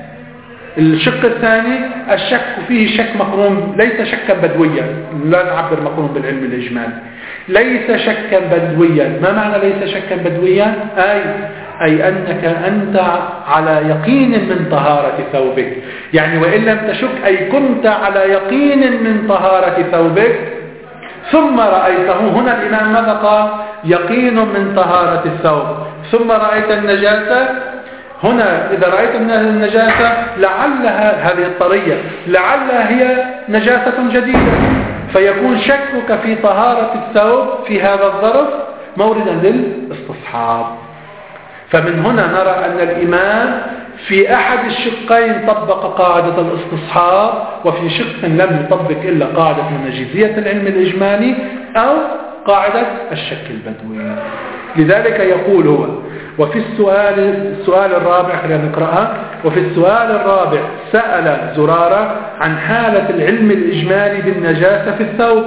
الشق الثاني الشك فيه شك مقرون، ليس شكا بدويا، لا نعبر مقرون بالعلم الإجمالي، ليس شكا بدويا. ما معنى ليس شكا بدويا؟ أي أي أنك أنت على يقين من طهارة ثوبك، يعني وإن لم تشك أي كنت على يقين من طهارة ثوبك ثم رأيته. هنا الإمام ماذا قال؟ يقين من طهارة الثوب ثم رأيت النجاسة. هنا إذا رأيت النجاسة لعلها هذه الطرية لعلها هي نجاسة جديدة، فيكون شكك في طهارة الثوب في هذا الظرف موردا للاستصحاب. فمن هنا نرى أن الإمام في أحد الشقين طبق قاعدة الاستصحاب، وفي شق لم يطبق إلا قاعدة منجزية العلم الإجمالي أو قاعدة الشك البدوي. لذلك يقول هو وفي السؤال السؤال الرابع خلينا نقرأها. وفي السؤال الرابع سأل زرارة عن حالة العلم الإجمالي بالنجاسة في الثوب،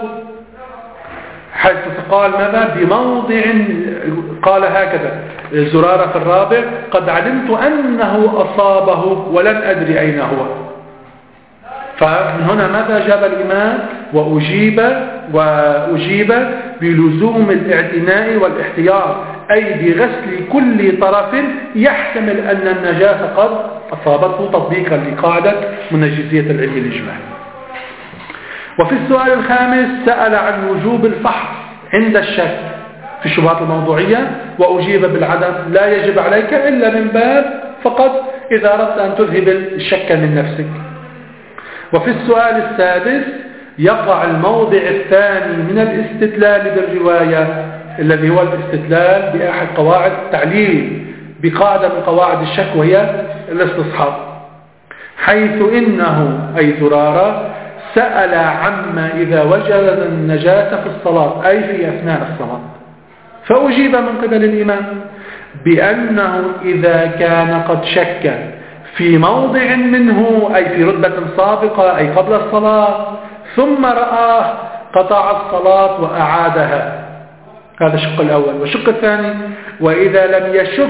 حيث قال ماذا؟ بموضع، قال هكذا زرارة في الرابع قد علمت أنه أصابه ولم أدري أين هو. فمن هنا ماذا جاب الإمام؟ وأجيب وأجيب بلزوم الاعتناء والاحتياط، أي بغسل كل طرف يحتمل أن النجاسة قد أصابته تطبيقا لقاعدة منجزية العلم الإجمالي. وفي السؤال الخامس سأل عن وجوب الفحص عند الشك في الشبهات الموضوعية، وأجيب بالعدم، لا يجب عليك إلا من باب فقط إذا أردت أن تذهب الشك من نفسك. وفي السؤال السادس يقع الموضع الثاني من الاستدلال بالرواية، الذي هو الاستدلال بأحد قواعد التعليل بقاعدة من قواعد الشك وهي الاستصحاب، حيث إنه أي زرارة سأل عما إذا وجد النجاسة في الصلاة أي في أثناء الصلاة، فأجيب من قبل الإمام بأنه إذا كان قد شك في موضع منه أي في رتبة سابقة أي قبل الصلاة ثم رآه قطع الصلاة وأعادها. هذا الشق الأول. والشق الثاني وإذا لم يشك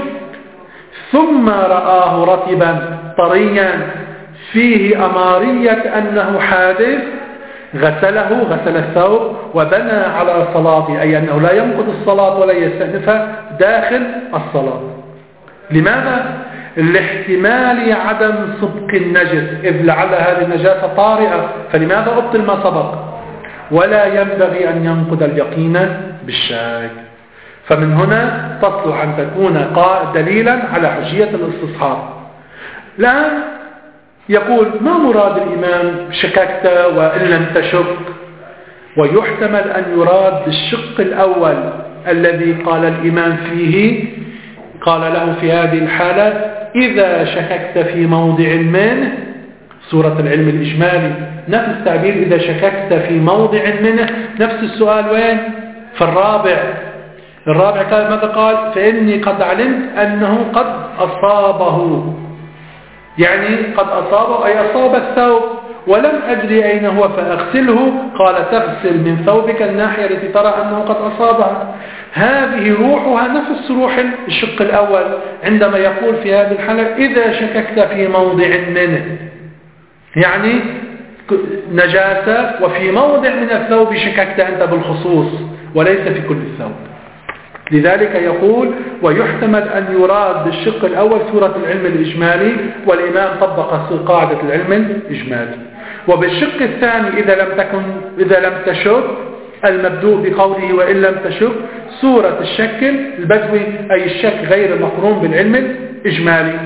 ثم رآه رطبا طريا فيه أمارية أنه حادث غسله غسل الثوب وبنى على صلاته، أي أنه لا ينقض الصلاة ولا يستأنفها داخل الصلاة. لماذا؟ لاحتمال عدم سبق النجس، إذ لعل هذه النجاسة طارئة، فلماذا أبطل ما سبق؟ ولا ينبغي أن ينقض اليقين بالشك. فمن هنا تصلح أن تكون دليلا على حجية الاستصحاب. الآن يقول ما مراد الإمام شككت وإن لم تشك؟ ويحتمل أن يراد بالشق الأول الذي قال الإمام فيه، قال له في هذه الحالة إذا شككت في موضع منه، سورة العلم الإجمالي نفس التعبير، إذا شككت في موضع منه، نفس السؤال وين؟ في الرابع. الرابع قال ماذا قال؟ فإني قد علمت أنه قد أصابه، يعني قد أصابه أي أصاب الثوب، ولم أدري أين هو فأغسله. قال تغسل من ثوبك الناحية التي ترى أنه قد أصابها. هذه روحها نفس روح الشق الأول عندما يقول في هذه الحالة إذا شككت في موضع منه، يعني نجاسة وفي موضع من الثوب شككت أنت بالخصوص وليس في كل الثوب. لذلك يقول ويحتمل أن يراد بالشق الأول سورة العلم الإجمالي، والإمام طبق قاعدة العلم الإجمالي. وبالشق الثاني إذا لم تكن إذا لم تشك، المبدوء بقوله وإن لم تشك، سورة الشك البدوي أي الشك غير المقرون بالعلم الإجمالي.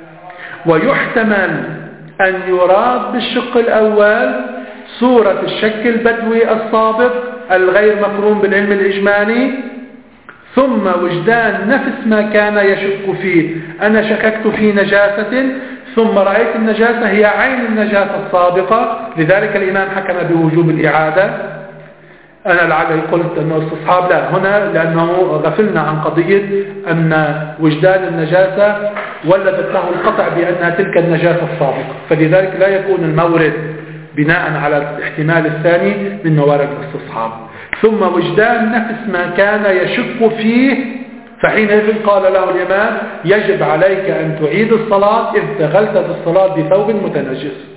ويحتمل أن يراد بالشق الأول سورة الشك البدوي السابق الغير مقرون بالعلم الإجمالي، ثم وجدان نفس ما كان يشك فيه. أنا شككت في نجاسة ثم رأيت النجاسة هي عين النجاسة السابقة، لذلك الإمام حكم بوجوب الإعادة. أنا لعلي قلت أنه استصحاب، لا، هنا لأنه غفلنا عن قضية أن وجدان النجاسة ولدت له القطع بأنها تلك النجاسة السابقة، فلذلك لا يكون المورد بناء على الاحتمال الثاني من موارد الاستصحاب. ثم وجدان نفس ما كان يشك فيه، فحينئذ قال له الإمام يجب عليك أن تعيد الصلاة إذ دخلت في الصلاة بثوب متنجس.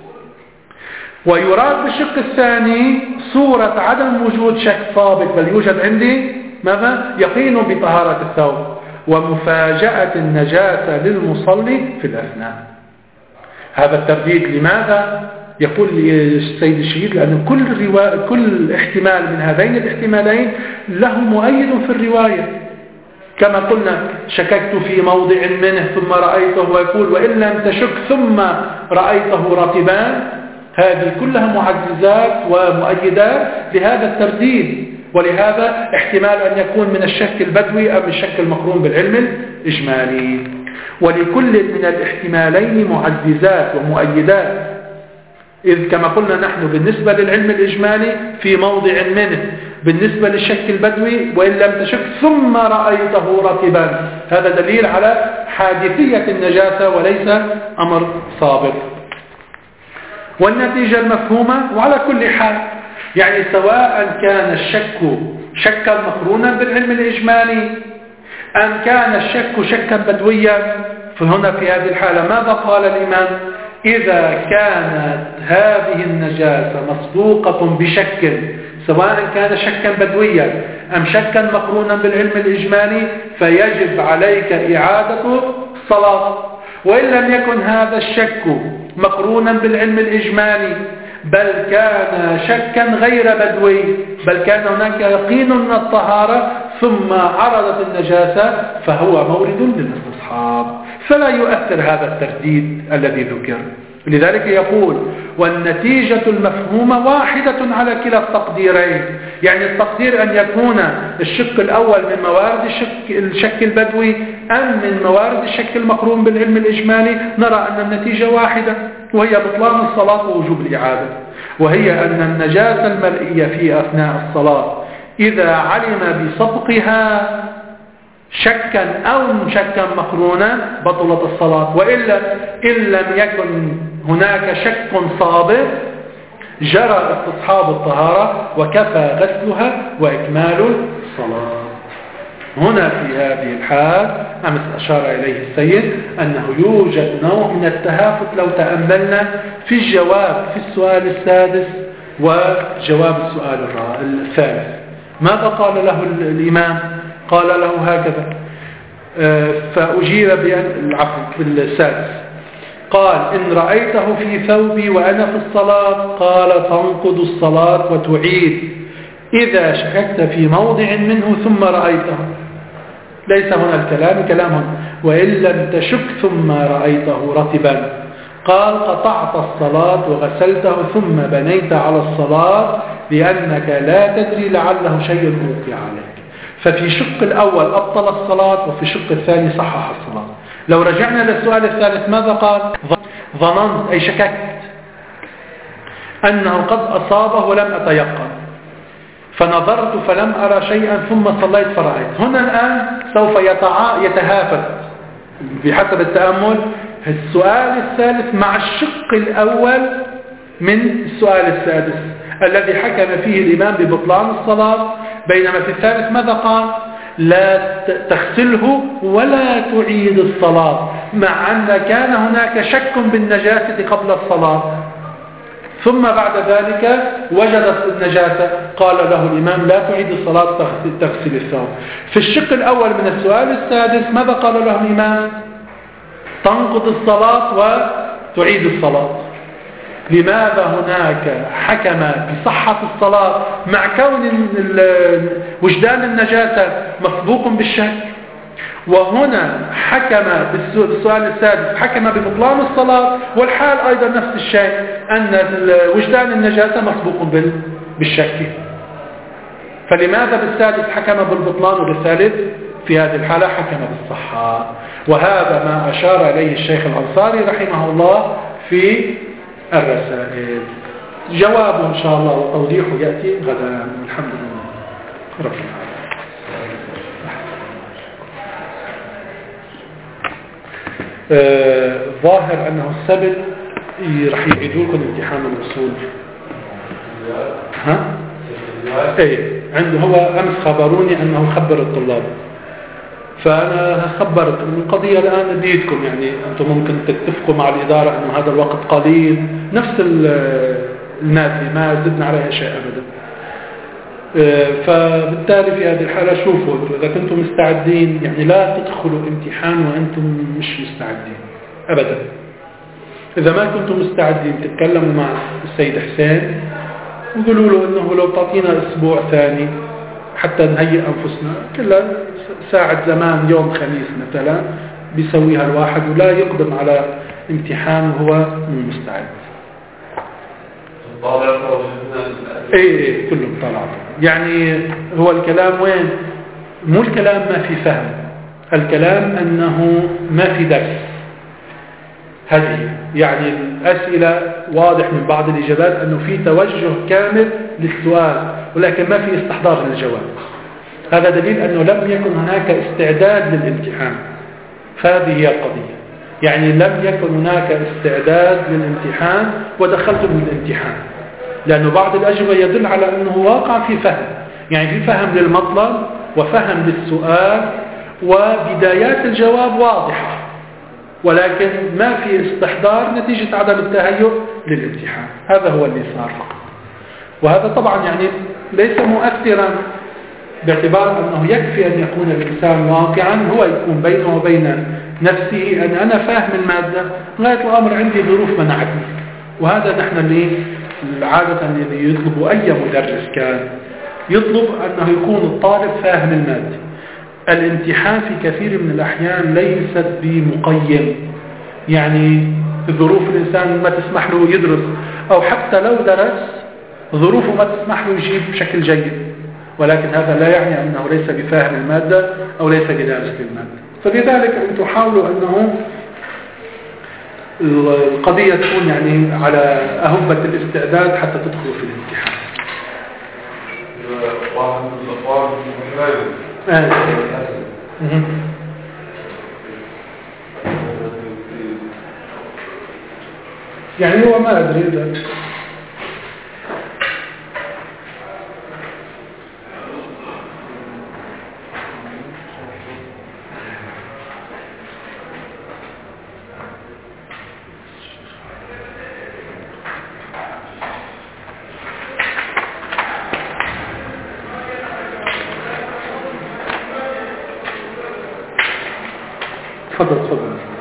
ويراد بالشق الثاني صورة عدم وجود شك سابق، بل يوجد عندي ماذا؟ يقين بطهارة الثوب ومفاجأة النجاسة للمصلي في الأثناء. هذا الترديد لماذا؟ يقول السيد الشهيد لأن كل, روا... كل احتمال من هذين الاحتمالين له مؤيد في الرواية. كما قلنا شككت في موضع منه ثم رأيته، ويقول وإن لم تشك ثم رأيته رطبان، هذه كلها معززات ومؤيدات لهذا الترديد. ولهذا احتمال أن يكون من الشك البدوي أو من الشك المقرون بالعلم الإجمالي. ولكل من الاحتمالين معززات ومؤيدات، إذ كما قلنا نحن بالنسبة للعلم الإجمالي في موضع منه، بالنسبة للشك البدوي وإن لم تشك ثم رأيته رطبا، هذا دليل على حادثية النجاسة وليس أمر سابق. والنتيجة المفهومة. وعلى كل حال يعني سواء كان الشك شكا مقرونا بالعلم الإجمالي أم كان الشك شكا بدويا، فهنا في هذه الحالة ماذا قال الإمام؟ إذا كانت هذه النجاسة مسبوقة بشك، سواء كان شكا بدويا أم شكا مقرونا بالعلم الإجمالي، فيجب عليك إعادة الصلاة. وإن لم يكن هذا الشك مقرونا بالعلم الإجمالي بل كان شكا غير بدوي، بل كان هناك يقين من الطهارة ثم عرضت النجاسة، فهو مورد للاستصحاب، فلا يؤثر هذا الترديد الذي ذكر. لذلك يقول والنتيجة المفهومة واحدة على كلا التقديرين، يعني التقدير أن يكون الشق الأول من موارد الشك, الشك البدوي أم من موارد الشك المقرون بالعلم الإجمالي، نرى أن النتيجة واحدة وهي بطلان الصلاة ووجوب الإعادة، وهي أن النجاسة المرئية في أثناء الصلاة إذا علم بسبقها شكا أو شكا مقرونا بطلت الصلاة، وإلا إن لم يكن هناك شك سابق جرى استصحاب الطهارة وكفى غسلها وإكمال الصلاة. هنا في هذه الحال أمس أشار إليه السيد أنه يوجد نوع من التهافت لو تأملنا في الجواب في السؤال السادس وجواب السؤال الثالث. ماذا قال له الإمام؟ قال له هكذا، فأجيب بأن العفو في السادس قال إن رأيته في ثوبي وأنا في الصلاة قال تنقض الصلاة وتعيد إذا شككت في موضع منه ثم رأيته. ليس هنا الكلام كلام وإن لم تشك ثم رأيته رطبا، قال قطعت الصلاة وغسلته ثم بنيت على الصلاة لأنك لا تدري لعله شيء موقع عليك. ففي شق الأول أبطل الصلاة وفي شق الثاني صحح الصلاة. لو رجعنا للسؤال الثالث ماذا قال؟ ظننت أي شككت أنه قد أصابه ولم أتيقن فنظرت فلم أرى شيئا ثم صليت فرأيت. هنا الآن سوف يتهافت بحسب التأمل السؤال الثالث مع الشق الأول من السؤال السادس الذي حكم فيه الإمام ببطلان الصلاة، بينما في الثالث ماذا قال؟ لا تغسله ولا تعيد الصلاة، مع أن كان هناك شك بالنجاسة قبل الصلاة، ثم بعد ذلك وجد النجاسة قال له الإمام لا تعيد الصلاة تغسل الثوب. في الشق الأول من السؤال السادس ماذا قال له الإمام؟ تنقض الصلاة وتعيد الصلاة. لماذا هناك حكم بصحة الصلاة مع كون وجدان النجاسة مسبوق بالشك، وهنا حكم بالسؤال السادس حكم ببطلان الصلاة، والحال أيضا نفس الشيء أن وجدان النجاسة مسبوق بالشك؟ فلماذا بالسادس حكم بالبطلان وبالثالث في هذه الحالة حكم بالصحة؟ وهذا ما أشار إليه الشيخ الأنصاري رحمه الله في الرسائل. جوابه إن شاء الله وتوضيحه يأتي غدا. الحمد لله رب العالمين. آه ظاهر أنه السبت رح يعيدوا لكم امتحان الوصول. ها؟ ايه عنده هو أمس خبروني أنه خبر الطلاب، فأنا خبرت من القضية الآن بيدكم، يعني أنتم ممكن تتفقوا مع الإدارة أن هذا الوقت قليل نفس المادة ما زدنا عليها شيء أبدا. فبالتالي في هذه الحالة شوفوا إذا كنتم مستعدين، يعني لا تدخلوا امتحان وأنتم مش مستعدين أبدا. إذا ما كنتم مستعدين تتكلموا مع السيد حسين وقولوا له أنه لو تعطينا أسبوع ثاني حتى نهيئ أنفسنا، كلها ساعة زمان يوم خميس مثلا بيسويها الواحد ولا يقدم على امتحان وهو مو مستعد. ايه ايه كلهم طلعوا. يعني هو الكلام وين؟ مو الكلام ما في فهم، الكلام أنه ما في درس. هذه يعني الأسئلة واضح من بعض الإجابات أنه في توجه كامل للسؤال ولكن ما في استحضار للجواب. هذا دليل أنه لم يكن هناك استعداد للامتحان. فهذه هي القضية، يعني لم يكن هناك استعداد للامتحان ودخلتم للامتحان، لأنه بعض الأجوبة يدل على أنه واقع في فهم، يعني في فهم للمطلب وفهم للسؤال وبدايات الجواب واضحة، ولكن ما في استحضار نتيجة عدم التهيؤ للامتحان. هذا هو اللي صار، وهذا طبعا يعني ليس مؤثرا باعتبار أنه يكفي أن يكون الإنسان واقعا، هو يكون بينه وبين نفسه أن أنا فاهم المادة، غاية الأمر عندي ظروف منعتني. وهذا نحن اللي عادة اللي يطلب أي مدرس كان يطلب أنه يكون الطالب فاهم المادة. الامتحان في كثير من الأحيان ليست بمقيم، يعني ظروف الإنسان ما تسمح له يدرس، أو حتى لو درس ظروفه ما تسمح له يجيب بشكل جيد، ولكن هذا لا يعني أنه ليس بفاهم المادة أو ليس بدارس للمادة. فلذلك أن تحاولوا أنه القضية تكون يعني على أهبة الاستعداد حتى تدخلوا في الامتحان. آه. يعني هو ما أدري ذلك. تفضل تفضل.